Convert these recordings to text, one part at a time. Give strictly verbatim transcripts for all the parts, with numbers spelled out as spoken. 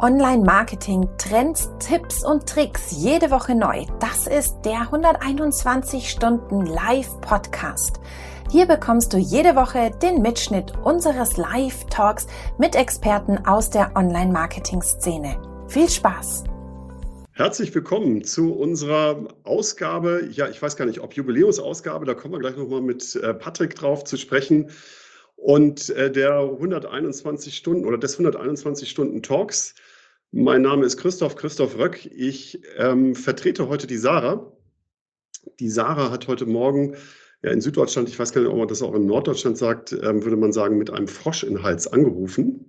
Online-Marketing, Trends, Tipps und Tricks jede Woche neu. Das ist der hunderteinundzwanzig Stunden Live-Podcast. Hier bekommst du jede Woche den Mitschnitt unseres Live-Talks mit Experten aus der Online-Marketing-Szene. Viel Spaß! Herzlich willkommen zu unserer Ausgabe, ja, ich weiß gar nicht, ob Jubiläumsausgabe, da kommen wir gleich nochmal mit äh, Patrick drauf zu sprechen. Und äh, der hunderteinundzwanzig Stunden oder des hunderteinundzwanzig Stunden Talks. Mein Name ist Christoph, Christoph Röck. Ich ähm, vertrete heute die Sarah. Die Sarah hat heute Morgen ja, in Süddeutschland, ich weiß gar nicht, ob man das auch in Norddeutschland sagt, ähm, würde man sagen, mit einem Frosch in den Hals angerufen.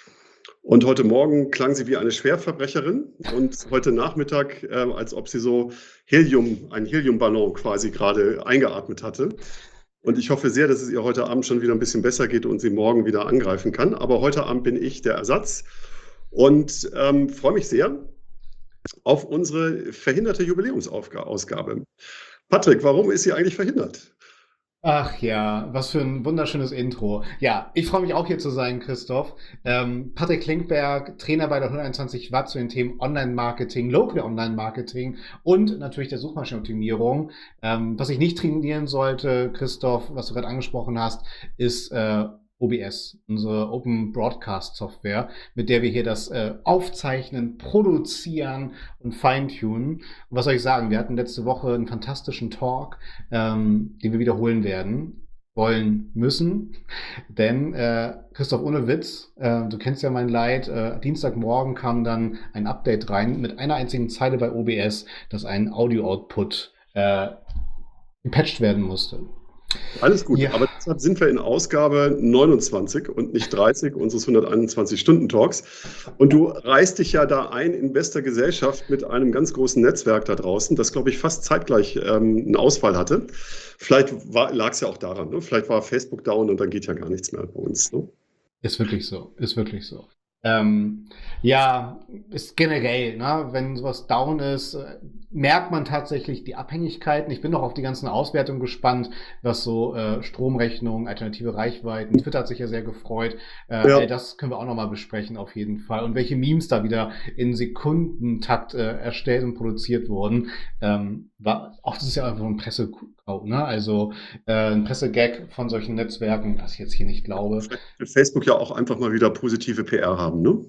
Und heute Morgen klang sie wie eine Schwerverbrecherin und heute Nachmittag, äh, als ob sie so Helium, einen Heliumballon quasi gerade eingeatmet hatte. Und ich hoffe sehr, dass es ihr heute Abend schon wieder ein bisschen besser geht und sie morgen wieder angreifen kann. Aber heute Abend bin ich der Ersatz und ähm, freue mich sehr auf unsere verhinderte Jubiläumsausgabe. Patrick, warum ist sie eigentlich verhindert? Ach ja, was für ein wunderschönes Intro. Ja, ich freue mich auch hier zu sein, Christoph. Ähm, Patrick Klinkberg, Trainer bei der hunderteinundzwanzig Watt zu den Themen Online-Marketing, Local Online-Marketing und natürlich der Suchmaschinenoptimierung. Ähm, was ich nicht trainieren sollte, Christoph, was du gerade angesprochen hast, ist äh, O B S, unsere Open Broadcast Software, mit der wir hier das äh, aufzeichnen, produzieren und feintunen. Und was soll ich sagen? Wir hatten letzte Woche einen fantastischen Talk, ähm, den wir wiederholen werden, wollen, müssen. Denn, äh, Christoph, ohne Witz, äh, du kennst ja mein Leid, äh, Dienstagmorgen kam dann ein Update rein mit einer einzigen Zeile bei O B S, dass ein Audio-Output äh, gepatcht werden musste. Alles gut, Ja. Aber deshalb sind wir in Ausgabe neunundzwanzig und nicht dreißig unseres hunderteinundzwanzig Stunden Talks. Und du reißt dich ja da ein in bester Gesellschaft mit einem ganz großen Netzwerk da draußen, das, glaube ich, fast zeitgleich ähm, einen Ausfall hatte. Vielleicht lag es ja auch daran, ne? Vielleicht war Facebook down und dann geht ja gar nichts mehr bei uns. Ne? Ist wirklich so, ist wirklich so. Ähm, ja, ist generell, ne, wenn sowas down ist, äh, merkt man tatsächlich die Abhängigkeiten. Ich bin noch auf die ganzen Auswertungen gespannt, was so äh, Stromrechnung, alternative Reichweiten, Twitter hat sich ja sehr gefreut. Äh, Ja. all das können wir auch nochmal besprechen auf jeden Fall. Und welche Memes da wieder in Sekundentakt äh, erstellt und produziert wurden. Ähm, war, auch das ist ja einfach ein Pressegau, ne? Also äh, ein Pressegag von solchen Netzwerken, was ich jetzt hier nicht glaube. Will Facebook ja auch einfach mal wieder positive P R haben, ne?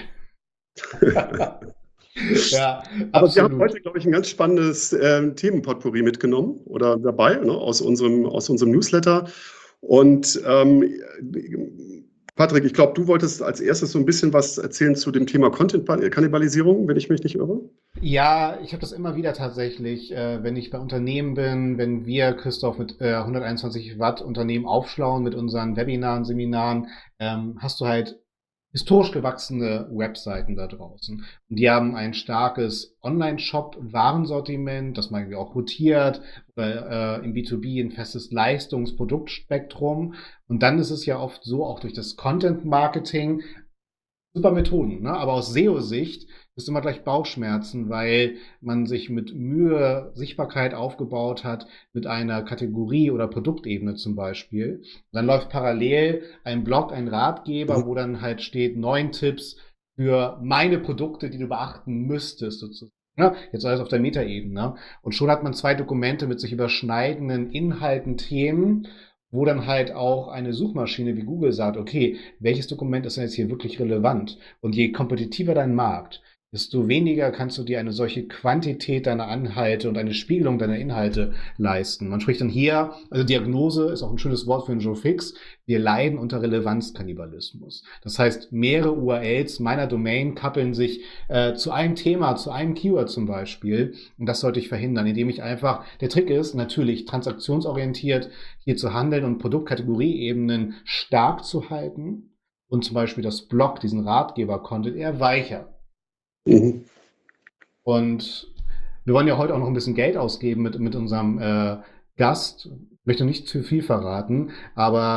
Ja, Aber wir absolut. haben heute, glaube ich, ein ganz spannendes äh, Themenpotpourri mitgenommen oder dabei, ne, aus unserem, aus unserem Newsletter. Und ähm, Patrick, ich glaube, du wolltest als erstes so ein bisschen was erzählen zu dem Thema Content-Kannibalisierung, wenn ich mich nicht irre. Ja, ich habe das immer wieder tatsächlich, äh, wenn ich bei Unternehmen bin, wenn wir, Christoph, mit äh, hunderteinundzwanzig Watt Unternehmen aufschlauen mit unseren Webinaren, Seminaren, ähm, hast du halt historisch gewachsene Webseiten da draußen. Und die haben ein starkes Online-Shop-Warensortiment, das man auch rotiert, oder äh, im B zwei B ein festes Leistungs-Produktspektrum. Und dann ist es ja oft so, auch durch das Content-Marketing, super Methoden, ne? Aber aus S E O-Sicht ist immer gleich Bauchschmerzen, weil man sich mit Mühe Sichtbarkeit aufgebaut hat, mit einer Kategorie- oder Produktebene zum Beispiel. Dann läuft parallel ein Blog, ein Ratgeber, wo dann halt steht, neun Tipps für meine Produkte, die du beachten müsstest, sozusagen. Ja, jetzt alles auf der Metaebene. Und schon hat man zwei Dokumente mit sich überschneidenden Inhalten, Themen, wo dann halt auch eine Suchmaschine wie Google sagt, okay, welches Dokument ist denn jetzt hier wirklich relevant? Und je kompetitiver dein Markt, desto weniger kannst du dir eine solche Quantität deiner Anhalte und eine Spiegelung deiner Inhalte leisten. Man spricht dann hier, also Diagnose ist auch ein schönes Wort für einen Joe Fix, wir leiden unter Relevanzkannibalismus. Das heißt, mehrere U R Ls meiner Domain kappeln sich äh, zu einem Thema, zu einem Keyword zum Beispiel. Und das sollte ich verhindern, indem ich einfach, der Trick ist natürlich transaktionsorientiert hier zu handeln und Produktkategorieebenen stark zu halten und zum Beispiel das Blog, diesen Ratgeber-Content eher weicher. Mhm. Und wir wollen ja heute auch noch ein bisschen Geld ausgeben mit, mit unserem äh, Gast. Ich möchte nicht zu viel verraten, aber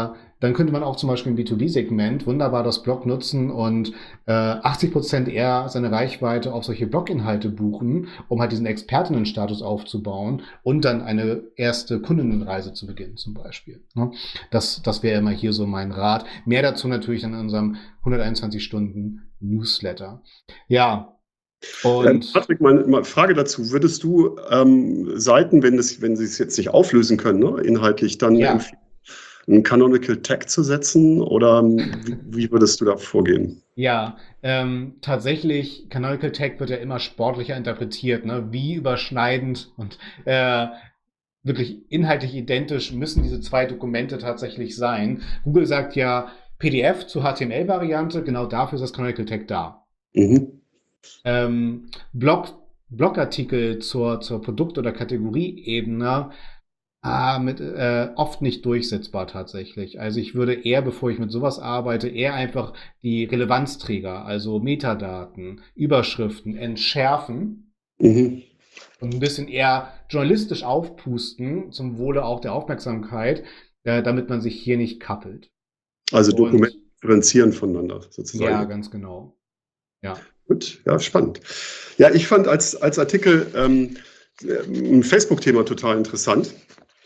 dann könnte man auch zum Beispiel im B zwei B-Segment wunderbar das Blog nutzen und äh, achtzig Prozent eher seine Reichweite auf solche Bloginhalte buchen, um halt diesen Expertinnenstatus aufzubauen und dann eine erste Kundinnenreise zu beginnen zum Beispiel. Ne? Das, das wäre immer hier so mein Rat. Mehr dazu natürlich dann in unserem hunderteinundzwanzig Stunden Newsletter. Ja, und Ähm, Patrick, mal, mal Frage dazu. Würdest du ähm, Seiten, wenn, das, wenn sie es jetzt nicht auflösen können, ne, inhaltlich, dann ja, empfehlen, einen Canonical Tag zu setzen? Oder ähm, wie, wie würdest du da vorgehen? ja, ähm, tatsächlich, Canonical Tag wird ja immer sportlicher interpretiert, ne? Wie überschneidend und äh, wirklich inhaltlich identisch müssen diese zwei Dokumente tatsächlich sein. Google sagt ja P D F zur H T M L-Variante, genau dafür ist das Canonical Tag da. Mhm. Ähm, Blog, Blogartikel zur, zur Produkt- oder Kategorieebene ah, mit, äh, oft nicht durchsetzbar tatsächlich. Also ich würde eher, bevor ich mit sowas arbeite, eher einfach die Relevanzträger, also Metadaten, Überschriften entschärfen Mhm. und ein bisschen eher journalistisch aufpusten, zum Wohle auch der Aufmerksamkeit, äh, damit man sich hier nicht kappelt. Also Und Dokumente differenzieren voneinander ja, sozusagen. ganz genau. Ja. Gut, ja, spannend. Ja, ich fand als, als Artikel ähm, ein Facebook-Thema total interessant.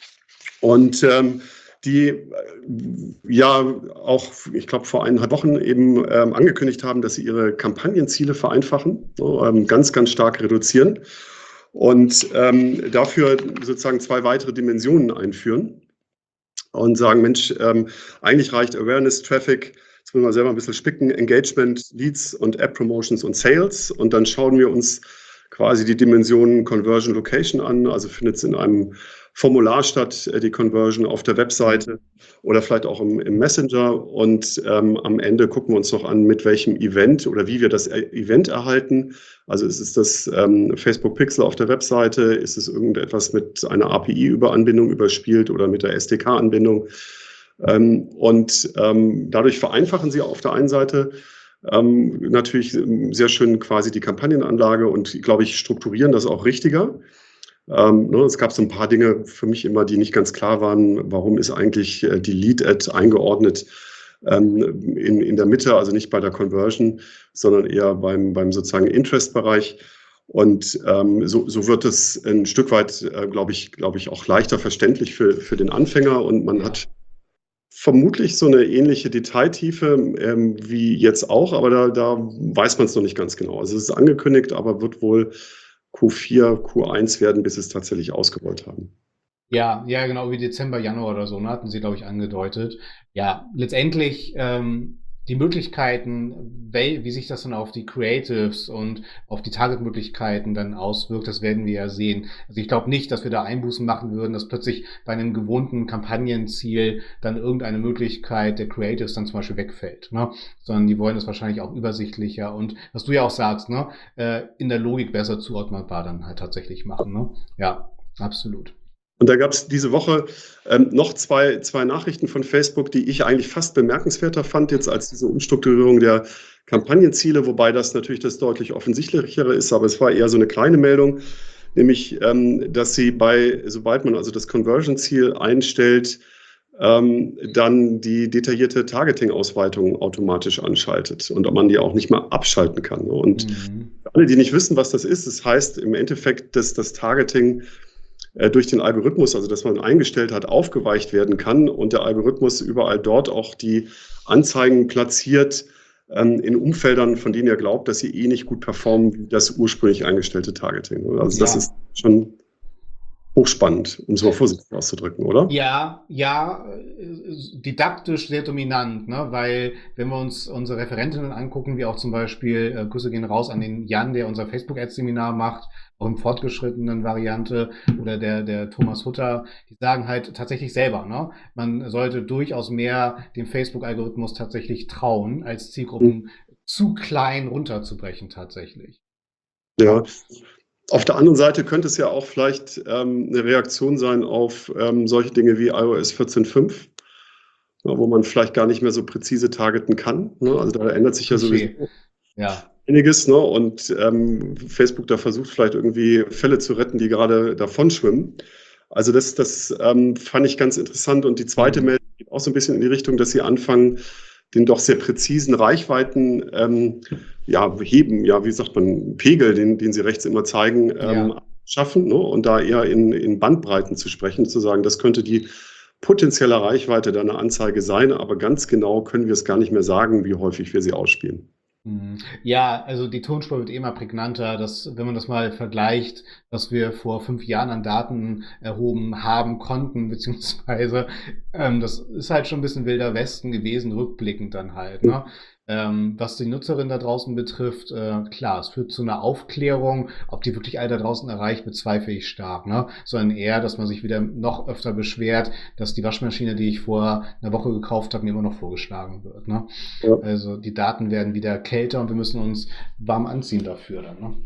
Und ähm, die äh, ja auch, ich glaube, vor eineinhalb Wochen eben ähm, angekündigt haben, dass sie ihre Kampagnenziele vereinfachen, so, ähm, ganz, ganz stark reduzieren und ähm, dafür sozusagen zwei weitere Dimensionen einführen und sagen, Mensch, ähm, eigentlich reicht Awareness, Traffic, jetzt müssen wir selber ein bisschen spicken, Engagement, Leads und App Promotions und Sales. Und dann schauen wir uns quasi die Dimensionen Conversion Location an. Also findet es in einem Formular statt, die Conversion auf der Webseite oder vielleicht auch im, im Messenger. Und ähm, am Ende gucken wir uns noch an, mit welchem Event oder wie wir das Event erhalten. Also ist es das ähm, Facebook Pixel auf der Webseite? Ist es irgendetwas mit einer A P I-Überanbindung überspielt oder mit der S D K-Anbindung? Ähm, und ähm, dadurch vereinfachen sie auf der einen Seite ähm, natürlich sehr schön quasi die Kampagnenanlage und, glaube ich, strukturieren das auch richtiger. Ähm, ne, es gab so ein paar Dinge für mich immer, die nicht ganz klar waren. Warum ist eigentlich äh, die Lead-Ad eingeordnet ähm, in, in der Mitte, also nicht bei der Conversion, sondern eher beim, beim sozusagen Interest-Bereich. Und ähm, so, so wird es ein Stück weit, äh, glaube ich, glaube ich, auch leichter verständlich für, für den Anfänger. Und man Ja. hat vermutlich so eine ähnliche Detailtiefe ähm, wie jetzt auch, aber da, da weiß man es noch nicht ganz genau. Also es ist angekündigt, aber wird wohl Q vier, Q eins werden, bis sie es tatsächlich ausgerollt haben. Ja, ja, genau, wie Dezember, Januar oder so, ne, hatten sie, glaube ich, angedeutet. Ja, letztendlich ähm, die Möglichkeiten, wel- wie sich das dann auf die Creatives und auf die Target-Möglichkeiten dann auswirkt, das werden wir ja sehen. Also ich glaube nicht, dass wir da Einbußen machen würden, dass plötzlich bei einem gewohnten Kampagnenziel dann irgendeine Möglichkeit der Creatives dann zum Beispiel wegfällt, ne? Sondern die wollen das wahrscheinlich auch übersichtlicher und was du ja auch sagst, ne, äh, in der Logik besser zuordnbar dann halt tatsächlich machen, ne? Ja, absolut. Und da gab es diese Woche ähm, noch zwei, zwei Nachrichten von Facebook, die ich eigentlich fast bemerkenswerter fand, jetzt als diese Umstrukturierung der Kampagnenziele, wobei das natürlich das deutlich offensichtlichere ist, aber es war eher so eine kleine Meldung, nämlich, ähm, dass sie bei, sobald man also das Conversion-Ziel einstellt, ähm, dann die detaillierte Targeting-Ausweitung automatisch anschaltet und ob man die auch nicht mehr abschalten kann. Ne? Und Mhm. für alle, die nicht wissen, was das ist, das heißt im Endeffekt, dass das Targeting durch den Algorithmus, also dass man eingestellt hat, aufgeweicht werden kann und der Algorithmus überall dort auch die Anzeigen platziert ähm, in Umfeldern, von denen er glaubt, dass sie eh nicht gut performen wie das ursprünglich eingestellte Targeting. Also das Ja. ist schon hochspannend, um es mal vorsichtig auszudrücken, oder? Ja, ja, äh, didaktisch sehr dominant, ne? Weil wenn wir uns unsere Referentinnen angucken, wie auch zum Beispiel, äh, Grüße gehen raus an den Jan, der unser Facebook-Ads-Seminar macht, auch im fortgeschrittenen Variante, oder der, der Thomas Hutter, die sagen halt tatsächlich selber, ne? Man sollte durchaus mehr dem Facebook-Algorithmus tatsächlich trauen, als Zielgruppen zu klein runterzubrechen tatsächlich. Ja. Auf der anderen Seite könnte es ja auch vielleicht ähm, eine Reaktion sein auf ähm, solche Dinge wie iOS vierzehn Punkt fünf, ja, wo man vielleicht gar nicht mehr so präzise targeten kann. Ne? Also da ändert sich ja sowieso Touché. Ja. einiges. Ne? Und ähm, Facebook da versucht vielleicht irgendwie Fälle zu retten, die gerade davon schwimmen. Also das, das ähm, fand ich ganz interessant. Und die zweite Meldung geht auch so ein bisschen in die Richtung, dass Sie anfangen, den doch sehr präzisen Reichweiten ähm, ja, heben, ja, wie sagt man, Pegel, den, den Sie rechts immer zeigen, ähm, Ja. schaffen, ne? Und da eher in, in Bandbreiten zu sprechen, zu sagen, das könnte die potenzielle Reichweite deiner Anzeige sein, aber ganz genau können wir es gar nicht mehr sagen, wie häufig wir sie ausspielen. Mhm. Ja, also die Tonspur wird eh immer prägnanter, dass, wenn man das mal vergleicht, was wir vor fünf Jahren an Daten erhoben haben konnten, beziehungsweise ähm, das ist halt schon ein bisschen wilder Westen gewesen, rückblickend dann halt, ne? Ähm, was die Nutzerin da draußen betrifft, äh, klar, es führt zu einer Aufklärung. Ob die wirklich alle da draußen erreicht, bezweifle ich stark, ne? Sondern eher, dass man sich wieder noch öfter beschwert, dass die Waschmaschine, die ich vor einer Woche gekauft habe, mir immer noch vorgeschlagen wird, ne? Ja. Also die Daten werden wieder kälter und wir müssen uns warm anziehen dafür dann, ne?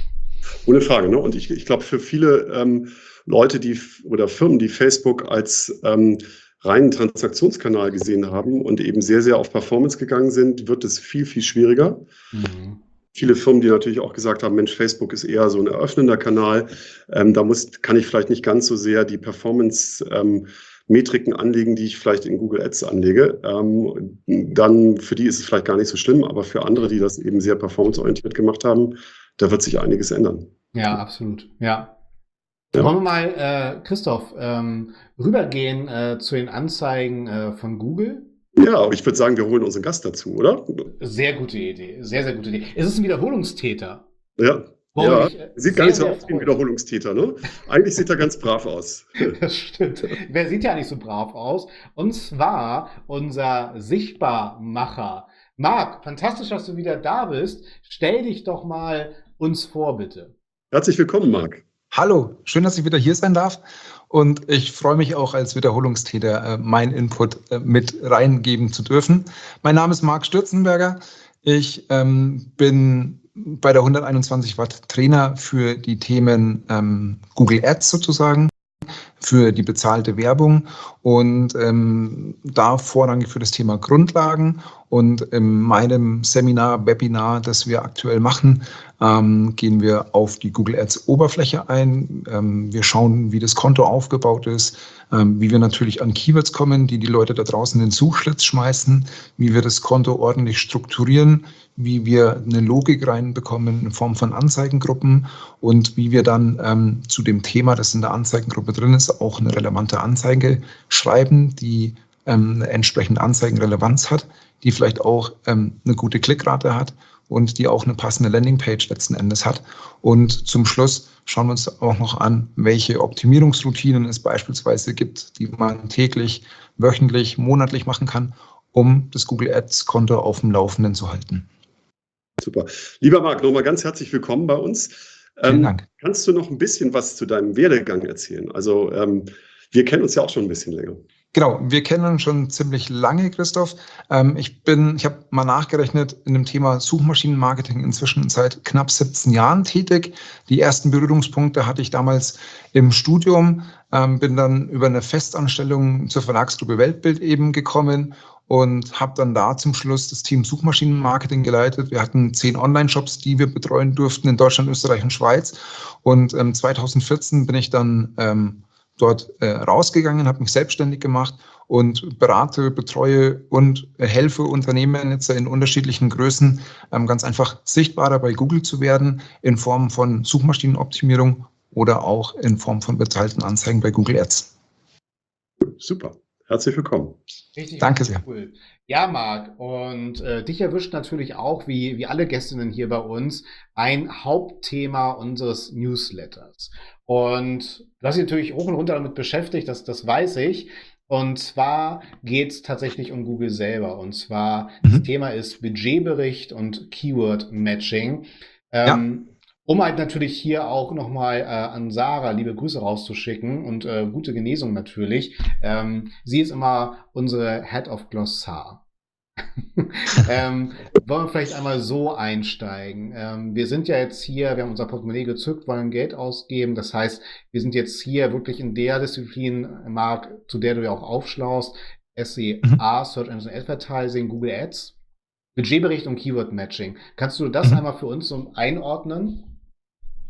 Ohne Frage, ne? Und ich, ich glaube, für viele ähm, Leute, die oder Firmen, die Facebook als ähm, reinen Transaktionskanal gesehen haben und eben sehr, sehr auf Performance gegangen sind, wird es viel, viel schwieriger. Mhm. Viele Firmen, die natürlich auch gesagt haben, Mensch, Facebook ist eher so ein eröffnender Kanal. Ähm, da muss, kann ich vielleicht nicht ganz so sehr die Performance-Metriken ähm, anlegen, die ich vielleicht in Google Ads anlege. Ähm, dann für die ist es vielleicht gar nicht so schlimm, aber für andere, die das eben sehr performanceorientiert gemacht haben, da wird sich einiges ändern. Ja, absolut. Ja. Ja. Wollen wir mal, äh, Christoph, ähm, rübergehen äh, zu den Anzeigen äh, von Google? Ja, aber ich würde sagen, wir holen unseren Gast dazu, oder? Sehr gute Idee, sehr, sehr gute Idee. Es ist ein Wiederholungstäter. Ja, Worüber ja. mich, äh, Sieht sehr, gar nicht so sehr aus wie ein freue. Wiederholungstäter, ne? Eigentlich sieht er ganz brav aus. Das stimmt. Wer sieht ja nicht so brav aus? Und zwar unser Sichtbarmacher. Marc, fantastisch, dass du wieder da bist. Stell dich doch mal uns vor, bitte. Herzlich willkommen, Marc. Hallo, schön, dass ich wieder hier sein darf. Und ich freue mich auch als Wiederholungstäter, äh, meinen Input äh, mit reingeben zu dürfen. Mein Name ist Marc Stürzenberger. Ich ähm, bin bei der hunderteinundzwanzig Watt Trainer für die Themen ähm, Google Ads sozusagen, für die bezahlte Werbung und ähm, da vorrangig für das Thema Grundlagen. Und in meinem Seminar, Webinar, das wir aktuell machen, ähm, gehen wir auf die Google Ads Oberfläche ein. Ähm, wir schauen, wie das Konto aufgebaut ist, ähm, wie wir natürlich an Keywords kommen, die die Leute da draußen in den Suchschlitz schmeißen, wie wir das Konto ordentlich strukturieren, wie wir eine Logik reinbekommen in Form von Anzeigengruppen und wie wir dann ähm, zu dem Thema, das in der Anzeigengruppe drin ist, auch eine relevante Anzeige schreiben, die ähm, eine entsprechende Anzeigenrelevanz hat, die vielleicht auch ähm, eine gute Klickrate hat und die auch eine passende Landingpage letzten Endes hat. Und zum Schluss schauen wir uns auch noch an, welche Optimierungsroutinen es beispielsweise gibt, die man täglich, wöchentlich, monatlich machen kann, um das Google Ads-Konto auf dem Laufenden zu halten. Super. Lieber Marc, nochmal ganz herzlich willkommen bei uns. Vielen Ähm, Dank. Kannst du noch ein bisschen was zu deinem Werdegang erzählen? Also ähm, wir kennen uns ja auch schon ein bisschen länger. Genau, wir kennen uns schon ziemlich lange, Christoph. Ähm, ich bin, ich habe mal nachgerechnet, in dem Thema Suchmaschinenmarketing inzwischen seit knapp siebzehn Jahren tätig. Die ersten Berührungspunkte hatte ich damals im Studium, ähm, bin dann über eine Festanstellung zur Verlagsgruppe Weltbild eben gekommen und habe dann da zum Schluss das Team Suchmaschinenmarketing geleitet. Wir hatten zehn Online-Shops, die wir betreuen durften in Deutschland, Österreich und Schweiz. Und ähm, zweitausendvierzehn bin ich dann ähm, dort äh, rausgegangen, habe mich selbstständig gemacht und berate, betreue und äh, helfe Unternehmen jetzt in unterschiedlichen Größen ähm, ganz einfach sichtbarer bei Google zu werden in Form von Suchmaschinenoptimierung oder auch in Form von bezahlten Anzeigen bei Google Ads. Super. Herzlich willkommen. Richtig, Danke richtig sehr. cool. Ja, Marc, und äh, dich erwischt natürlich auch, wie, wie alle Gästinnen hier bei uns, ein Hauptthema unseres Newsletters. Und du hast dich natürlich hoch und runter damit beschäftigt, das, das weiß ich. Und zwar geht es tatsächlich um Google selber. Und zwar, Mhm. das Thema ist Budgetbericht und Keyword-Matching. Ja. Ähm, Um halt natürlich hier auch nochmal äh, an Sarah liebe Grüße rauszuschicken und äh, gute Genesung natürlich. Ähm, sie ist immer unsere Head of Glossar. ähm, wollen wir vielleicht einmal so einsteigen? Ähm, wir sind ja jetzt hier, wir haben unser Portemonnaie gezückt, wollen Geld ausgeben. Das heißt, wir sind jetzt hier wirklich in der Disziplin, Marc, zu der du ja auch aufschlaust. S E A, Mhm. Search Engine Advertising, Google Ads, Budgetbericht und Keyword Matching. Kannst du das Mhm. einmal für uns so einordnen?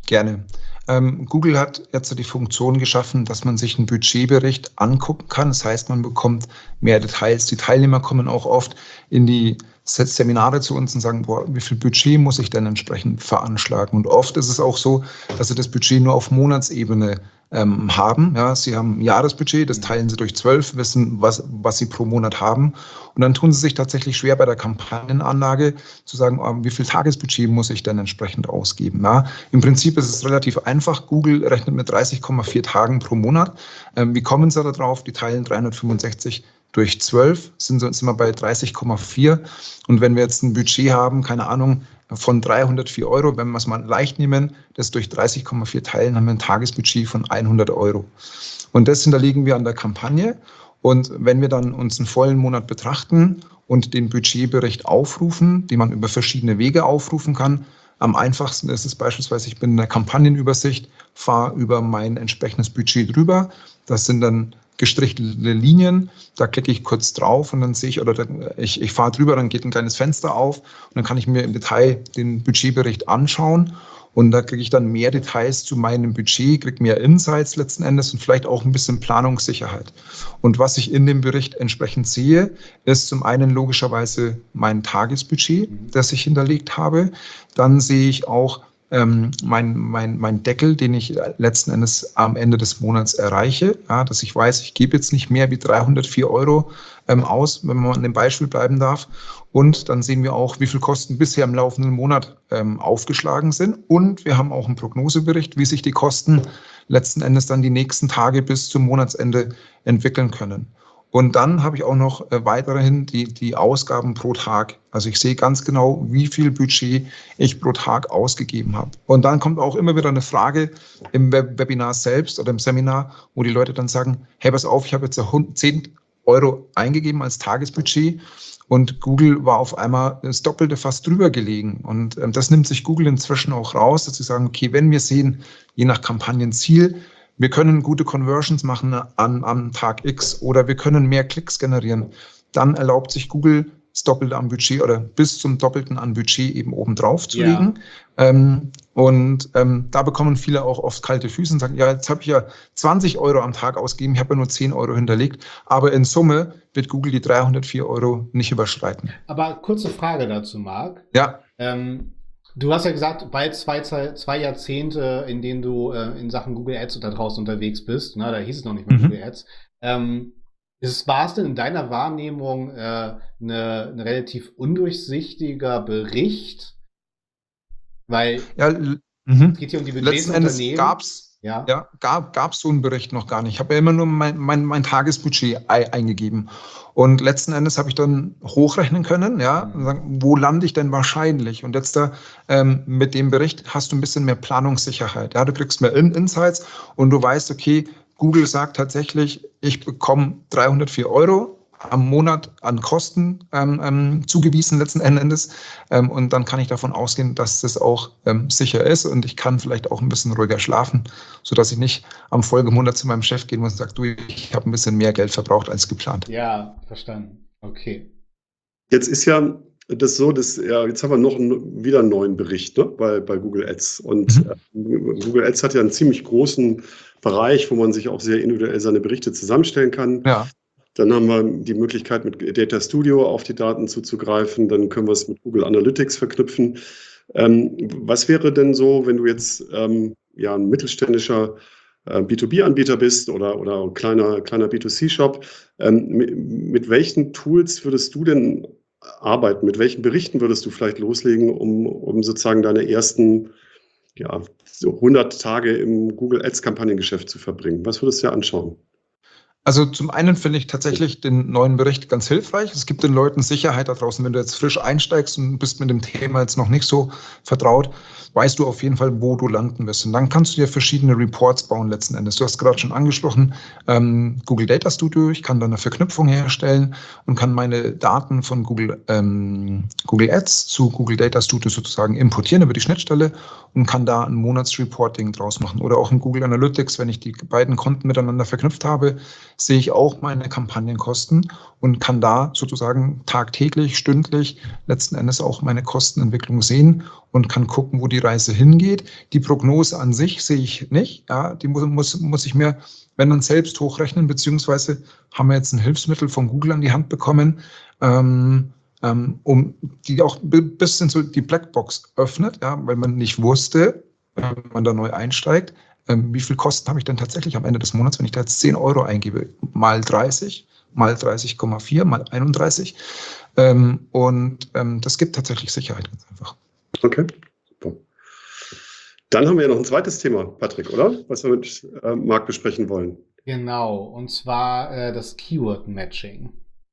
Gerne. Ähm, Google hat jetzt die Funktion geschaffen, dass man sich einen Budgetbericht angucken kann. Das heißt, man bekommt mehr Details. Die Teilnehmer kommen auch oft in die Seminare zu uns und sagen, boah, wie viel Budget muss ich denn entsprechend veranschlagen? Und oft ist es auch so, dass sie das Budget nur auf Monatsebene ähm, haben. Ja, sie haben ein Jahresbudget, das teilen sie durch zwölf, wissen, was, was sie pro Monat haben. Und dann tun sie sich tatsächlich schwer bei der Kampagnenanlage zu sagen, oh, wie viel Tagesbudget muss ich denn entsprechend ausgeben. Ja, im Prinzip ist es relativ einfach. Google rechnet mit dreißig Komma vier Tagen pro Monat. Ähm, wie kommen sie da drauf? Die teilen dreihundertfünfundsechzig durch zwölf, sind, sind wir bei dreißig Komma vier. Und wenn wir jetzt ein Budget haben, keine Ahnung, von dreihundertvier Euro, wenn wir es mal leicht nehmen, das durch dreißig Komma vier teilen, haben wir ein Tagesbudget von hundert Euro. Und das hinterlegen wir an der Kampagne. Und wenn wir dann uns einen vollen Monat betrachten und den Budgetbericht aufrufen, den man über verschiedene Wege aufrufen kann, am einfachsten ist es beispielsweise, ich bin in der Kampagnenübersicht, fahre über mein entsprechendes Budget drüber. Das sind dann gestrichelte Linien, da klicke ich kurz drauf und dann sehe ich, oder ich, ich fahre drüber, dann geht ein kleines Fenster auf und dann kann ich mir im Detail den Budgetbericht anschauen und da kriege ich dann mehr Details zu meinem Budget, kriege mehr Insights letzten Endes und vielleicht auch ein bisschen Planungssicherheit. Und was ich in dem Bericht entsprechend sehe, ist zum einen logischerweise mein Tagesbudget, das ich hinterlegt habe. Dann sehe ich auch Ähm, mein, mein, mein Deckel, den ich letzten Endes am Ende des Monats erreiche, ja, dass ich weiß, ich gebe jetzt nicht mehr wie dreihundertvier Euro ähm, aus, wenn man an dem Beispiel bleiben darf. Und dann sehen wir auch, wie viel Kosten bisher im laufenden Monat ähm, aufgeschlagen sind. Und wir haben auch einen Prognosebericht, wie sich die Kosten letzten Endes dann die nächsten Tage bis zum Monatsende entwickeln können. Und dann habe ich auch noch äh, weiterhin die, die Ausgaben pro Tag. Also ich sehe ganz genau, wie viel Budget ich pro Tag ausgegeben habe. Und dann kommt auch immer wieder eine Frage im Web Webinar selbst oder im Seminar, wo die Leute dann sagen, hey, pass auf, ich habe jetzt zehn Euro eingegeben als Tagesbudget und Google war auf einmal das Doppelte fast drüber gelegen. Und ähm, das nimmt sich Google inzwischen auch raus, dass sie sagen, okay, wenn wir sehen, je nach Kampagnenziel, wir können gute Conversions machen an, am Tag X oder wir können mehr Klicks generieren. Dann erlaubt sich Google, das Doppelte am Budget oder bis zum Doppelten an Budget eben oben drauf zu legen. Ja. Ähm, und ähm, da bekommen viele auch oft kalte Füße und sagen, ja, jetzt habe ich ja zwanzig Euro am Tag ausgegeben, ich habe ja nur zehn Euro hinterlegt. Aber in Summe wird Google die dreihundertvier Euro nicht überschreiten. Aber kurze Frage dazu, Marc. Ja. Ähm, Du hast ja gesagt, bald zwei, zwei Jahrzehnte, in denen du äh, in Sachen Google Ads da draußen unterwegs bist. Na, da hieß es noch nicht mehr mhm. Google Ads. Ähm, ist, war es denn in deiner Wahrnehmung äh, eine, ein relativ undurchsichtiger Bericht? Weil ja, es geht hier um die Budgets letzten Endes gab's Ja, ja gab gab es so einen Bericht noch gar nicht. Ich habe ja immer nur mein, mein, mein Tagesbudget eingegeben. Und letzten Endes habe ich dann hochrechnen können, ja, und sagen, wo lande ich denn wahrscheinlich? Und jetzt da ähm, mit dem Bericht hast du ein bisschen mehr Planungssicherheit. Ja, du kriegst mehr In Insights und du weißt, okay, Google sagt tatsächlich, ich bekomme dreihundertvier Euro am Monat an Kosten ähm, ähm, zugewiesen letzten Endes. Ähm, und dann kann ich davon ausgehen, dass das auch ähm, sicher ist und ich kann vielleicht auch ein bisschen ruhiger schlafen, sodass ich nicht am Folgemonat zu meinem Chef gehen muss und sage, du, ich habe ein bisschen mehr Geld verbraucht als geplant. Ja, verstanden. Okay. Jetzt ist ja das so, dass ja, jetzt haben wir noch einen, wieder einen neuen Bericht, ne, bei, bei Google Ads. Und mhm. äh, Google Ads hat ja einen ziemlich großen Bereich, wo man sich auch sehr individuell seine Berichte zusammenstellen kann. Ja. Dann haben wir die Möglichkeit, mit Data Studio auf die Daten zuzugreifen. Dann können wir es mit Google Analytics verknüpfen. Ähm, was wäre denn so, wenn du jetzt ähm, ja, ein mittelständischer äh, B zwei B-Anbieter bist oder, oder ein kleiner, kleiner B zwei C-Shop? Ähm, mit, mit welchen Tools würdest du denn arbeiten? Mit welchen Berichten würdest du vielleicht loslegen, um, um sozusagen deine ersten ja, so hundert Tage im Google Ads-Kampagnengeschäft zu verbringen? Was würdest du dir anschauen? Also zum einen finde ich tatsächlich den neuen Bericht ganz hilfreich. Es gibt den Leuten Sicherheit da draußen. Wenn du jetzt frisch einsteigst und bist mit dem Thema jetzt noch nicht so vertraut, weißt du auf jeden Fall, wo du landen wirst. Und dann kannst du dir verschiedene Reports bauen letzten Endes. Du hast gerade schon angesprochen, ähm, Google Data Studio. Ich kann da eine Verknüpfung herstellen und kann meine Daten von Google, ähm, Google Ads zu Google Data Studio sozusagen importieren über die Schnittstelle und kann da ein Monatsreporting draus machen. Oder auch in Google Analytics, wenn ich die beiden Konten miteinander verknüpft habe, sehe ich auch meine Kampagnenkosten und kann da sozusagen tagtäglich, stündlich letzten Endes auch meine Kostenentwicklung sehen und kann gucken, wo die Reise hingeht. Die Prognose an sich sehe ich nicht. Ja, die muss, muss, muss ich mir, wenn dann selbst hochrechnen, beziehungsweise haben wir jetzt ein Hilfsmittel von Google an die Hand bekommen, ähm, ähm, um die auch ein bisschen so die Blackbox öffnet, ja, weil man nicht wusste, wenn man da neu einsteigt, ähm, wie viel Kosten habe ich denn tatsächlich am Ende des Monats, wenn ich da jetzt zehn Euro eingebe, mal dreißig, mal dreißig Komma vier, mal einunddreißig. Ähm, und ähm, das gibt tatsächlich Sicherheit ganz einfach. Okay, super. Dann haben wir ja noch ein zweites Thema, Patrick, oder? Was wir mit äh, Marc besprechen wollen. Genau, und zwar äh, das Keyword-Matching.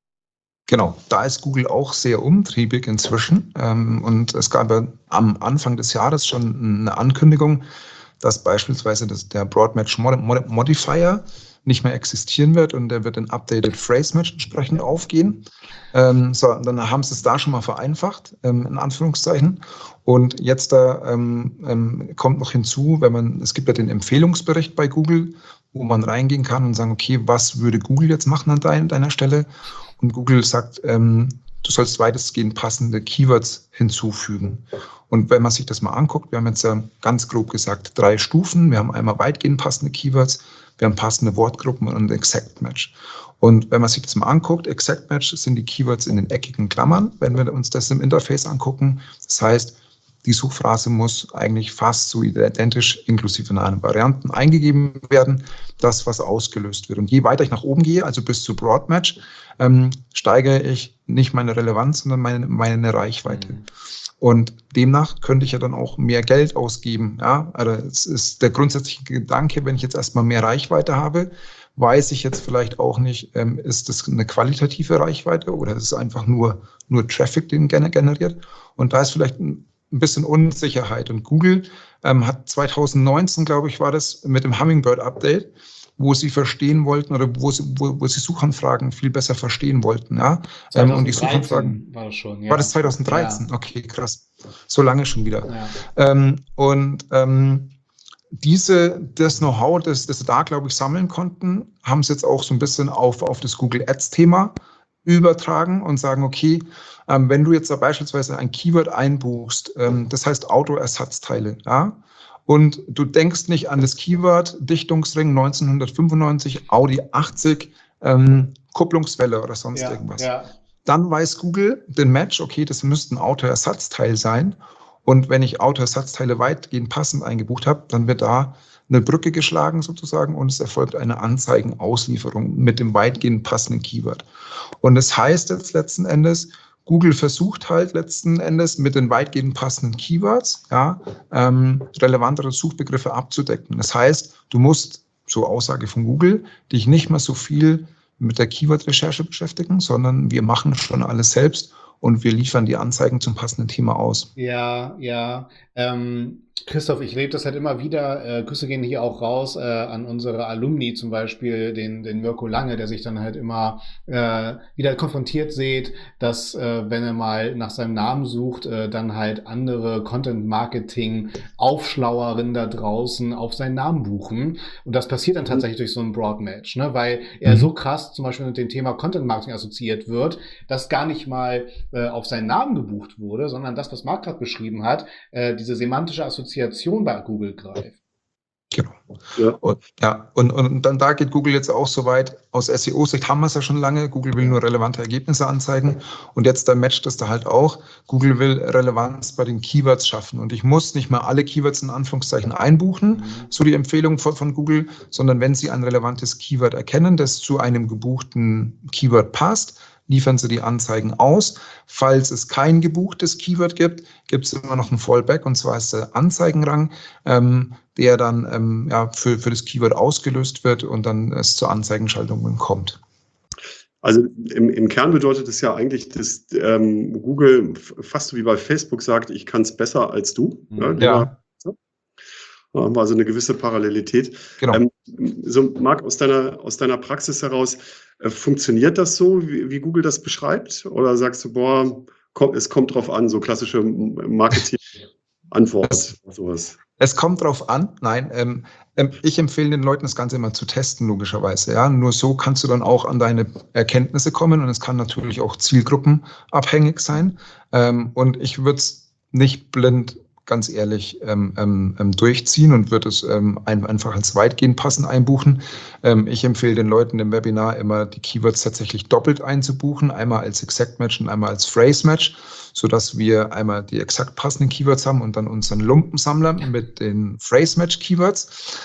Genau, da ist Google auch sehr umtriebig inzwischen. Ähm, und es gab ja am Anfang des Jahres schon eine Ankündigung, dass beispielsweise das, der Broadmatch Modifier nicht mehr existieren wird und der wird in Updated Phrase Match entsprechend aufgehen. Ähm, so, dann haben sie es da schon mal vereinfacht, ähm, in Anführungszeichen. Und jetzt da ähm, ähm, kommt noch hinzu, wenn man, es gibt ja den Empfehlungsbericht bei Google, wo man reingehen kann und sagen, okay, was würde Google jetzt machen an deiner, deiner Stelle? Und Google sagt, ähm, du sollst weitestgehend passende Keywords hinzufügen. Und wenn man sich das mal anguckt, wir haben jetzt ja ganz grob gesagt drei Stufen. Wir haben einmal weitgehend passende Keywords, wir haben passende Wortgruppen und Exact Match. Und wenn man sich das mal anguckt, Exact Match sind die Keywords in den eckigen Klammern, wenn wir uns das im Interface angucken. Das heißt, die Suchphrase muss eigentlich fast so identisch inklusive in allen Varianten eingegeben werden, das, was ausgelöst wird. Und je weiter ich nach oben gehe, also bis zu Broadmatch, ähm, steigere ich nicht meine Relevanz, sondern meine, meine Reichweite. Mhm. Und demnach könnte ich ja dann auch mehr Geld ausgeben. Ja? Also es ist der grundsätzliche Gedanke, wenn ich jetzt erstmal mehr Reichweite habe, weiß ich jetzt vielleicht auch nicht, ähm, ist das eine qualitative Reichweite oder ist es einfach nur, nur Traffic, den generiert? Und da ist vielleicht ein ein bisschen Unsicherheit. Und Google ähm, hat zwanzig neunzehn, glaube ich, war das, mit dem Hummingbird-Update, wo sie verstehen wollten oder wo sie, wo, wo sie Suchanfragen viel besser verstehen wollten. Ja? Ähm, und die Suchanfragen war das schon, ja. War das zwanzig dreizehn? Ja. Okay, krass. So lange schon wieder. Ja. Ähm, und ähm, diese, das Know-how, das, das sie da, glaube ich, sammeln konnten, haben sie jetzt auch so ein bisschen auf, auf das Google Ads-Thema übertragen und sagen, okay, ähm, wenn du jetzt da beispielsweise ein Keyword einbuchst, ähm, das heißt Autoersatzteile, ja, und du denkst nicht an das Keyword Dichtungsring neunzehnhundertfünfundneunzig, Audi achtzig, ähm, Kupplungswelle oder sonst ja, irgendwas. Ja. Dann weiß Google den Match, okay, das müsste ein Autoersatzteil sein. Und wenn ich Autoersatzteile weitgehend passend eingebucht habe, dann wird da eine Brücke geschlagen sozusagen und es erfolgt eine Anzeigenauslieferung mit dem weitgehend passenden Keyword. Und das heißt jetzt letzten Endes, Google versucht halt letzten Endes mit den weitgehend passenden Keywords ja, ähm, relevantere Suchbegriffe abzudecken. Das heißt, du musst, so Aussage von Google, dich nicht mehr so viel mit der Keyword-Recherche beschäftigen, sondern wir machen schon alles selbst und wir liefern die Anzeigen zum passenden Thema aus. Ja, ja. Ähm, Christoph, ich lebe das halt immer wieder. Äh, Grüße gehen hier auch raus äh, an unsere Alumni, zum Beispiel den, den Mirko Lange, der sich dann halt immer äh, wieder konfrontiert sieht, dass, äh, wenn er mal nach seinem Namen sucht, äh, dann halt andere Content-Marketing-Aufschlauerinnen da draußen auf seinen Namen buchen. Und das passiert dann tatsächlich durch so einen Broadmatch, ne? Weil er mhm. so krass zum Beispiel mit dem Thema Content-Marketing assoziiert wird, dass gar nicht mal äh, auf seinen Namen gebucht wurde, sondern das, was Marc gerade beschrieben hat, äh, diese semantische Assoziation bei Google greift. Genau. Ja. Und, ja, und, und dann da geht Google jetzt auch so weit, aus S E O-Sicht haben wir es ja schon lange, Google will nur relevante Ergebnisse anzeigen und jetzt da matcht es da halt auch, Google will Relevanz bei den Keywords schaffen und ich muss nicht mal alle Keywords in Anführungszeichen einbuchen, mhm. so die Empfehlung von, von Google, sondern wenn Sie ein relevantes Keyword erkennen, das zu einem gebuchten Keyword passt, liefern Sie die Anzeigen aus. Falls es kein gebuchtes Keyword gibt, gibt es immer noch einen Fallback, und zwar ist der Anzeigenrang, ähm, der dann ähm, ja, für, für das Keyword ausgelöst wird und dann es zur Anzeigenschaltung kommt. Also im, im Kern bedeutet es ja eigentlich, dass ähm, Google fast so wie bei Facebook sagt, ich kann es besser als du. Mhm. Ja. Da haben wir also eine gewisse Parallelität. Genau. Ähm, so, Marc, aus deiner, aus deiner Praxis heraus, äh, funktioniert das so, wie, wie Google das beschreibt? Oder sagst du, boah, komm, es kommt drauf an, so klassische Marketing-Antwort, sowas? Es kommt drauf an. Nein, ähm, ähm, ich empfehle den Leuten, das Ganze immer zu testen, logischerweise. Ja, nur so kannst du dann auch an deine Erkenntnisse kommen und es kann natürlich auch zielgruppenabhängig sein. Ähm, und ich würde es nicht blind, ganz ehrlich, ähm, ähm, durchziehen und würde es ähm, ein, einfach als weitgehend passend einbuchen. Ähm, ich empfehle den Leuten im Webinar immer, die Keywords tatsächlich doppelt einzubuchen, einmal als Exact Match und einmal als Phrase Match, sodass wir einmal die exakt passenden Keywords haben und dann unseren Lumpensammler mit den Phrase Match Keywords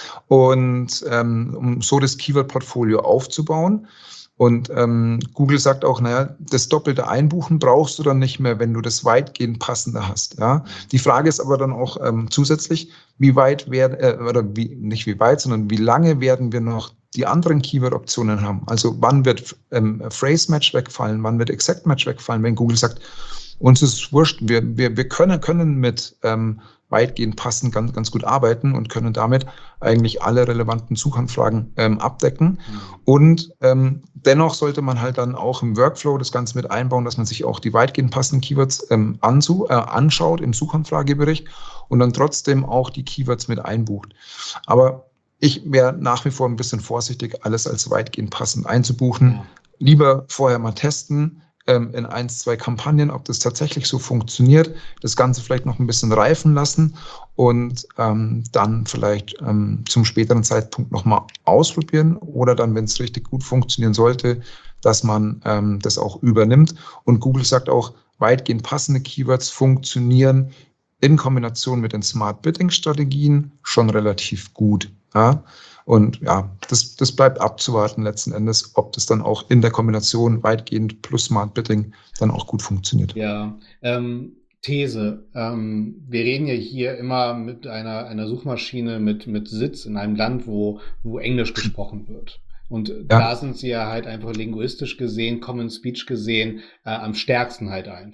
und ähm, um so das Keyword-Portfolio aufzubauen. Und ähm, Google sagt auch, naja, das doppelte Einbuchen brauchst du dann nicht mehr, wenn du das weitgehend passende hast. Ja? Die Frage ist aber dann auch ähm, zusätzlich, wie weit werden, äh, oder wie, nicht wie weit, sondern wie lange werden wir noch die anderen Keyword-Optionen haben? Also wann wird ähm, Phrase Match wegfallen, wann wird Exact Match wegfallen, wenn Google sagt, uns ist wurscht, wir, wir, wir können, können mit ähm, weitgehend passend ganz, ganz gut arbeiten und können damit eigentlich alle relevanten Suchanfragen ähm, abdecken. Mhm. Und ähm, dennoch sollte man halt dann auch im Workflow das Ganze mit einbauen, dass man sich auch die weitgehend passenden Keywords ähm, anzu, äh, anschaut im Suchanfragebericht und dann trotzdem auch die Keywords mit einbucht. Aber ich wäre nach wie vor ein bisschen vorsichtig, alles als weitgehend passend einzubuchen. Ja. Lieber vorher mal testen, in ein, zwei Kampagnen, ob das tatsächlich so funktioniert, das Ganze vielleicht noch ein bisschen reifen lassen und ähm, dann vielleicht ähm, zum späteren Zeitpunkt nochmal ausprobieren oder dann, wenn es richtig gut funktionieren sollte, dass man ähm, das auch übernimmt. Und Google sagt auch, weitgehend passende Keywords funktionieren in Kombination mit den Smart Bidding Strategien schon relativ gut. Ja? Und ja, das, das bleibt abzuwarten letzten Endes, ob das dann auch in der Kombination weitgehend plus Smart Bidding dann auch gut funktioniert. Ja, ähm, These. Ähm, wir reden ja hier immer mit einer, einer Suchmaschine mit, mit Sitz in einem Land, wo, wo Englisch gesprochen wird. Und ja. Da sind sie ja halt einfach linguistisch gesehen, Common Speech gesehen, äh, am stärksten halt ein.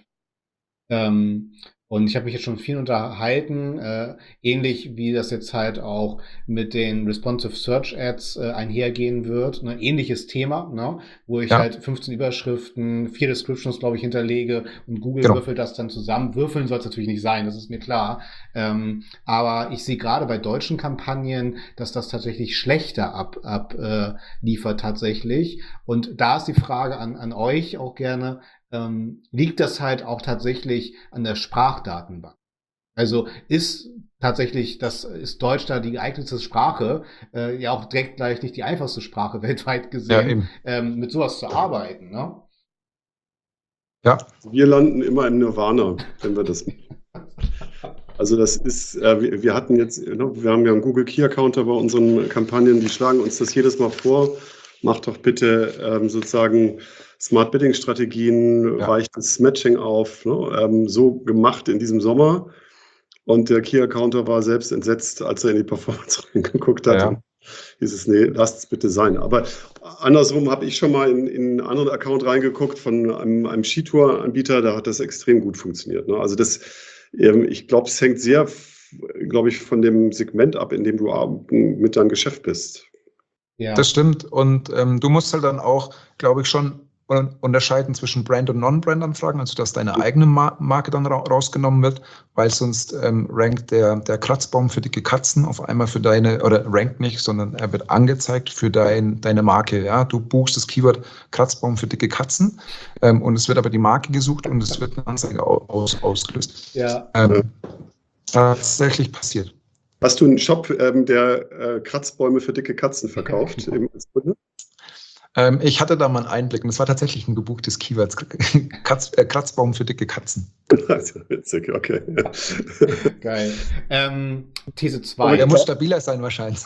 Ähm, Und ich habe mich jetzt schon viel unterhalten, äh, ähnlich wie das jetzt halt auch mit den Responsive Search Ads äh, einhergehen wird. Ein ähnliches Thema, ne? Wo ich ja. halt fünfzehn Überschriften, vier Descriptions, glaube ich, hinterlege und Google genau. würfelt das dann zusammen. Würfeln soll es natürlich nicht sein, das ist mir klar. Ähm, aber ich sehe gerade bei deutschen Kampagnen, dass das tatsächlich schlechter ab, ab äh, liefert tatsächlich. Und da ist die Frage an, an euch auch gerne, Ähm, liegt das halt auch tatsächlich an der Sprachdatenbank. Also ist tatsächlich, das ist Deutsch da die geeignete Sprache, äh, ja auch direkt gleich nicht die einfachste Sprache weltweit gesehen, ja, ähm, mit sowas zu arbeiten, ne? Ja. Wir landen immer im Nirvana, wenn wir das machen. Also das ist, äh, wir, wir hatten jetzt, wir haben ja einen Google Key Accounter bei unseren Kampagnen, die schlagen uns das jedes Mal vor. Macht doch bitte ähm, sozusagen Smart Bidding Strategien, ja. weiches Matching auf, ne? ähm, so gemacht in diesem Sommer. Und der Key Accounter war selbst entsetzt, als er in die Performance reingeguckt hat. Ja. Hieß es, nee, lasst es bitte sein. Aber andersrum habe ich schon mal in, in einen anderen Account reingeguckt von einem, einem Skitour-Anbieter, da hat das extrem gut funktioniert. Ne? Also das, ähm, ich glaube, es hängt sehr, glaube ich, von dem Segment ab, in dem du mit deinem Geschäft bist. Ja. Das stimmt. Und ähm, du musst halt dann auch, glaube ich, schon unterscheiden zwischen Brand- und Non-Brand-Anfragen, also dass deine eigene Mar- Marke dann ra- rausgenommen wird, weil sonst ähm, rankt der, der Kratzbaum für dicke Katzen auf einmal für deine, oder rankt nicht, sondern er wird angezeigt für dein, deine Marke. Ja? Du buchst das Keyword Kratzbaum für dicke Katzen ähm, und es wird aber die Marke gesucht und es wird eine Anzeige aus, ausgelöst. Ja. Ähm, tatsächlich passiert. Hast du einen Shop, ähm, der äh, Kratzbäume für dicke Katzen verkauft? Eben als Kunde? Ähm, ich hatte da mal einen Einblick und es war tatsächlich ein gebuchtes Keyword. Katz, äh, Kratzbaum für dicke Katzen. Also witzig, okay. Geil. Ähm, These zwei. Aber der muss stabiler sein wahrscheinlich.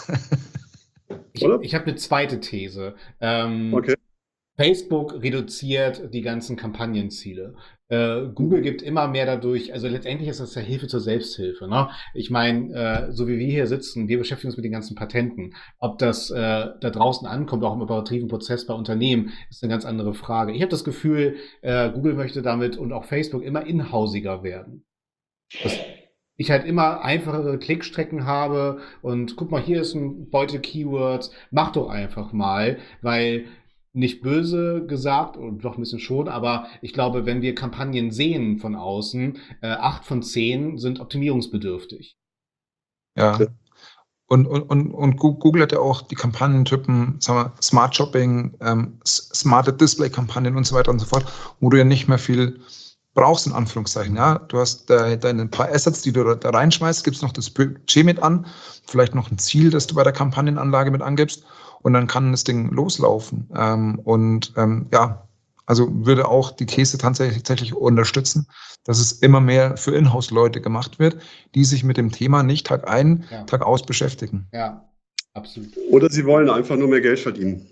Ich, ich habe eine zweite These. Ähm, okay. Facebook reduziert die ganzen Kampagnenziele. Äh, Google gibt immer mehr dadurch, also letztendlich ist das ja Hilfe zur Selbsthilfe. Ne? Ich meine, äh, so wie wir hier sitzen, wir beschäftigen uns mit den ganzen Patenten. Ob das äh, da draußen ankommt, auch im operativen Prozess bei Unternehmen, ist eine ganz andere Frage. Ich habe das Gefühl, äh, Google möchte damit und auch Facebook immer inhausiger werden. Dass ich halt immer einfachere Klickstrecken habe und guck mal, hier ist ein Beute-Keywords, mach doch einfach mal, weil nicht böse gesagt, und doch ein bisschen schon, aber ich glaube, wenn wir Kampagnen sehen von außen, äh, acht von zehn sind optimierungsbedürftig. Ja. Und, und, und, und Google hat ja auch die Kampagnentypen, sagen wir, Smart Shopping, ähm, smarte Display-Kampagnen und so weiter und so fort, wo du ja nicht mehr viel brauchst, in Anführungszeichen. Ja? Du hast da, deine paar Assets, die du da, da reinschmeißt, gibst noch das Budget mit an, vielleicht noch ein Ziel, das du bei der Kampagnenanlage mit angibst und dann kann das Ding loslaufen. Ähm, und ähm, ja, also würde auch die These tatsächlich unterstützen, dass es immer mehr für Inhouse-Leute gemacht wird, die sich mit dem Thema nicht Tag ein, ja. Tag aus beschäftigen. Ja, absolut. Oder sie wollen einfach nur mehr Geld verdienen.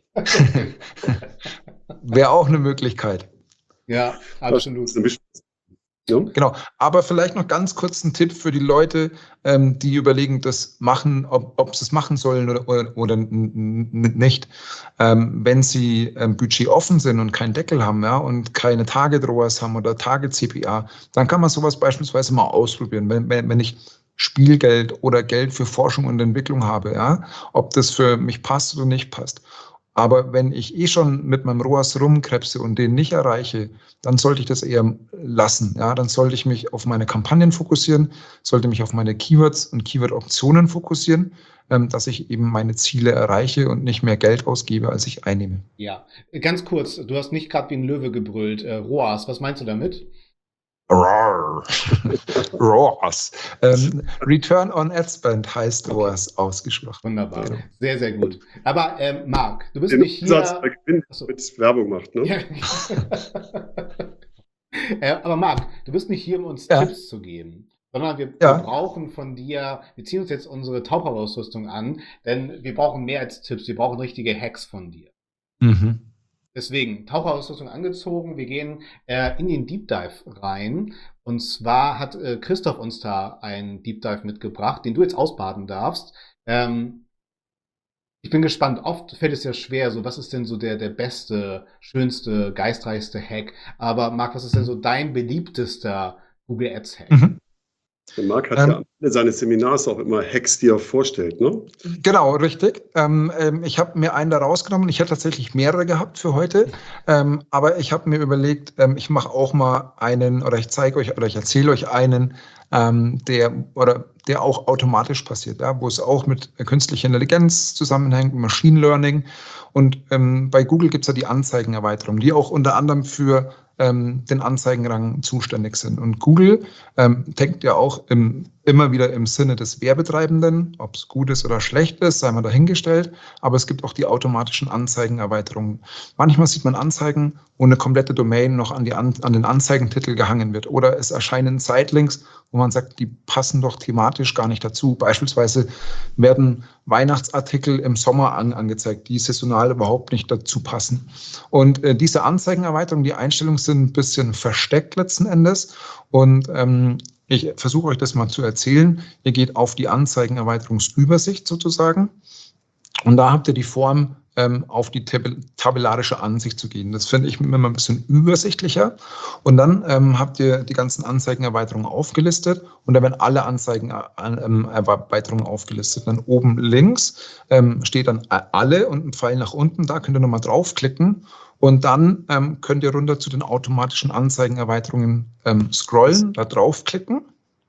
Wäre auch eine Möglichkeit. Ja, absolut. Ja. Genau, aber vielleicht noch ganz kurz ein Tipp für die Leute, ähm, die überlegen, das machen, ob, ob sie es machen sollen oder, oder, oder nicht. Ähm, wenn sie ähm, Budget offen sind und keinen Deckel haben, ja, und keine Target R O A S haben oder Target C P A, dann kann man sowas beispielsweise mal ausprobieren. Wenn, wenn, wenn ich Spielgeld oder Geld für Forschung und Entwicklung habe, ja, ob das für mich passt oder nicht passt. Aber wenn ich eh schon mit meinem R O A S rumkrebse und den nicht erreiche, dann sollte ich das eher lassen. Ja, dann sollte ich mich auf meine Kampagnen fokussieren, sollte mich auf meine Keywords und Keyword-Optionen fokussieren, ähm, dass ich eben meine Ziele erreiche und nicht mehr Geld ausgebe, als ich einnehme. Ja, ganz kurz, du hast nicht gerade wie ein Löwe gebrüllt. Äh, R O A S, was meinst du damit? R O A S. Ähm, Return on Ad Spend heißt R O A S ausgesprochen. Wunderbar, ja. Sehr, sehr gut. Aber ähm, Marc, du bist Den nicht hier... Satz, der Gewinn mit Werbung macht, ne? Ja. äh, aber Marc, du bist nicht hier, um uns ja. Tipps zu geben, sondern wir, ja. wir brauchen von dir, wir ziehen uns jetzt unsere Taucher-Ausrüstung an, denn wir brauchen mehr als Tipps, wir brauchen richtige Hacks von dir. Mhm. Deswegen, Taucherausrüstung angezogen, wir gehen äh, in den Deep Dive rein. Und zwar hat äh, Christoph uns da einen Deep Dive mitgebracht, den du jetzt ausbaden darfst. Ähm, ich bin gespannt, oft fällt es ja schwer, so was ist denn so der, der beste, schönste, geistreichste Hack. Aber Marc, was ist denn so dein beliebtester Google Ads Hack? Mhm. Der Marc hat ähm, ja am Ende seines Seminars auch immer Hacks, die er vorstellt, ne? Genau, richtig. Ähm, ähm, ich habe mir einen da rausgenommen. Ich hätte tatsächlich mehrere gehabt für heute. Ähm, aber ich habe mir überlegt, ähm, ich mache auch mal einen, oder ich zeige euch, oder ich erzähle euch einen, ähm, der, oder der auch automatisch passiert, ja, wo es auch mit künstlicher Intelligenz zusammenhängt, Machine Learning. Und ähm, bei Google gibt es ja die Anzeigenerweiterung, die auch unter anderem für ähm, den Anzeigenrang zuständig sind. Und Google ähm, denkt ja auch im, immer wieder im Sinne des Werbetreibenden, ob es gut ist oder schlecht ist, sei mal dahingestellt. Aber es gibt auch die automatischen Anzeigenerweiterungen. Manchmal sieht man Anzeigen, wo eine komplette Domain noch an, die an, an den Anzeigentitel gehangen wird. Oder es erscheinen Sidelinks, wo man sagt, die passen doch thematisch gar nicht dazu. Beispielsweise werden Weihnachtsartikel im Sommer an, angezeigt, die saisonal überhaupt nicht dazu passen. Und äh, diese Anzeigenerweiterung, die Einstellungen sind ein bisschen versteckt letzten Endes. Und ähm, ich versuche euch das mal zu erzählen. Ihr geht auf die Anzeigenerweiterungsübersicht sozusagen. Und da habt ihr die Form, ähm, auf die tab- tabellarische Ansicht zu gehen. Das finde ich immer ein bisschen übersichtlicher. Und dann ähm, habt ihr die ganzen Anzeigenerweiterungen aufgelistet und da werden alle Anzeigenerweiterungen aufgelistet. Dann oben links ähm, steht dann alle und ein Pfeil nach unten. Da könnt ihr nochmal draufklicken. Und dann ähm, könnt ihr runter zu den automatischen Anzeigenerweiterungen ähm, scrollen, da draufklicken.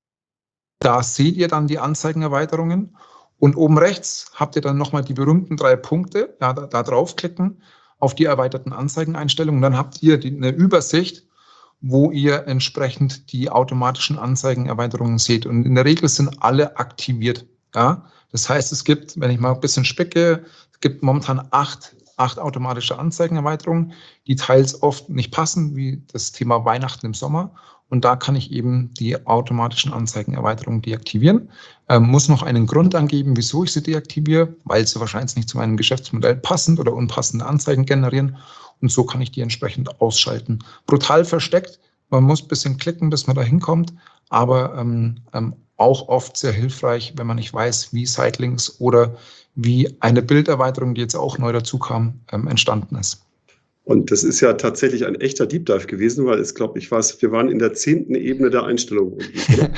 Da seht ihr dann die Anzeigenerweiterungen. Und oben rechts habt ihr dann nochmal die berühmten drei Punkte, ja, da, da draufklicken, auf die erweiterten Anzeigeneinstellungen. Dann habt ihr die, eine Übersicht, wo ihr entsprechend die automatischen Anzeigenerweiterungen seht. Und in der Regel sind alle aktiviert. Ja? Das heißt, es gibt, wenn ich mal ein bisschen spicke, es gibt momentan acht, acht automatische Anzeigenerweiterungen, die teils oft nicht passen, wie das Thema Weihnachten im Sommer. Und da kann ich eben die automatischen Anzeigenerweiterungen deaktivieren. Ähm, muss noch einen Grund angeben, wieso ich sie deaktiviere, weil sie wahrscheinlich nicht zu meinem Geschäftsmodell passend oder unpassende Anzeigen generieren. Und so kann ich die entsprechend ausschalten. Brutal versteckt. Man muss ein bisschen klicken, bis man da hinkommt. Aber ähm, ähm, auch oft sehr hilfreich, wenn man nicht weiß, wie Sitelinks oder wie eine Bilderweiterung, die jetzt auch neu dazu kam, ähm, entstanden ist. Und das ist ja tatsächlich ein echter Deep Dive gewesen, weil es, glaube ich, war, wir waren in der zehnten Ebene der Einstellung unten, oder?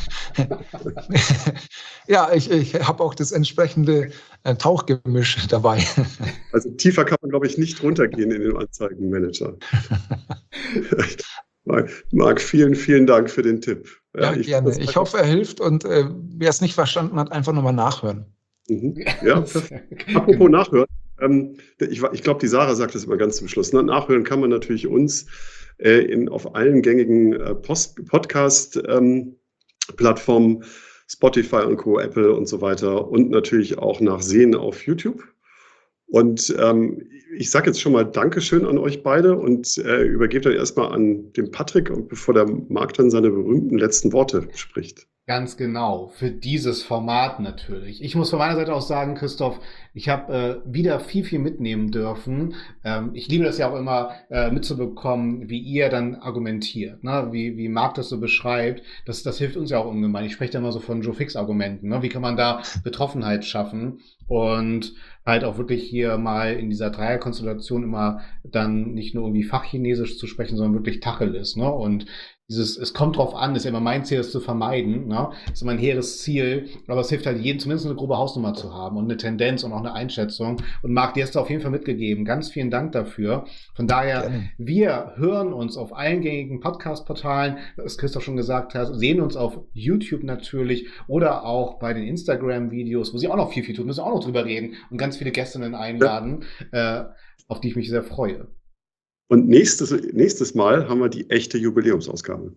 Ja, ich, ich habe auch das entsprechende äh, Tauchgemisch dabei. Also tiefer kann man, glaube ich, nicht runtergehen in den Anzeigenmanager. Marc, vielen, vielen Dank für den Tipp. Ja, ja ich, gerne. Ich hoffe, er hilft und äh, wer es nicht verstanden hat, einfach nochmal nachhören. Mhm. Ja, apropos nachhören. Ähm, ich ich glaube, die Sarah sagt das immer ganz zum Schluss. Nachhören kann man natürlich uns äh, in, auf allen gängigen äh, Podcast-Plattformen, ähm, Spotify und Co., Apple und so weiter und natürlich auch nachsehen auf YouTube. Und ähm, ich sage jetzt schon mal Dankeschön an euch beide und äh, übergebe dann erstmal an den Patrick, und bevor der Marc dann seine berühmten letzten Worte spricht. Ganz genau, für dieses Format natürlich. Ich muss von meiner Seite aus sagen, Christoph, ich habe äh, wieder viel, viel mitnehmen dürfen. Ähm, ich liebe das ja auch immer äh, mitzubekommen, wie ihr dann argumentiert, ne? wie, wie Marc das so beschreibt. Das, das hilft uns ja auch ungemein. Ich spreche da immer so von Joe-Fix-Argumenten. Ne? Wie kann man da Betroffenheit schaffen und halt auch wirklich hier mal in dieser Dreierkonstellation immer dann nicht nur irgendwie Fachchinesisch zu sprechen, sondern wirklich Tacheles, ne? Und dieses, es kommt drauf an, ist ja immer mein Ziel, das zu vermeiden, ne? Ist immer ein hehres Ziel, aber es hilft halt jedem, zumindest eine grobe Hausnummer zu haben und eine Tendenz und auch eine Einschätzung. Und Marc, dir hast du auf jeden Fall mitgegeben. Ganz vielen Dank dafür. Von daher, Gerne. Wir hören uns auf allen gängigen Podcast-Portalen, was Christoph schon gesagt hat, sehen uns auf YouTube natürlich oder auch bei den Instagram-Videos, wo sie auch noch viel, viel tun, müssen auch noch drüber reden und ganz viele Gästinnen einladen, ja. äh, auf die ich mich sehr freue. Und nächstes, nächstes Mal haben wir die echte Jubiläumsausgabe.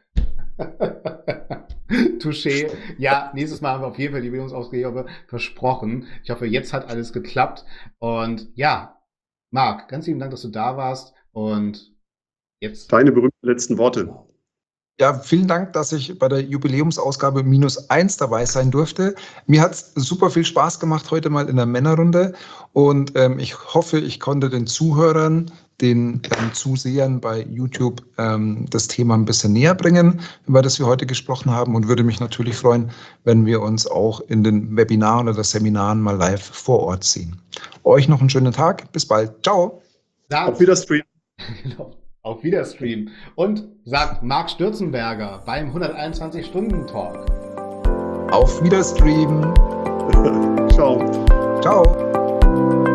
Touché. Ja, nächstes Mal haben wir auf jeden Fall die Jubiläumsausgabe versprochen. Ich hoffe, jetzt hat alles geklappt. Und ja, Marc, ganz lieben Dank, dass du da warst. Und jetzt. Deine berühmten letzten Worte. Ja, vielen Dank, dass ich bei der Jubiläumsausgabe minus eins dabei sein durfte. Mir hat es super viel Spaß gemacht heute mal in der Männerrunde und ähm, ich hoffe, ich konnte den Zuhörern, den ähm, Zusehern bei YouTube ähm, das Thema ein bisschen näher bringen, über das wir heute gesprochen haben, und würde mich natürlich freuen, wenn wir uns auch in den Webinaren oder Seminaren mal live vor Ort sehen. Euch noch einen schönen Tag. Bis bald. Ciao. Auf Wiedersehen. Genau. Auf Wiederstream. Und sagt Marc Stürzenberger beim hunderteinundzwanzig-Stunden-Talk. Auf Wiederstream. Ciao. Ciao.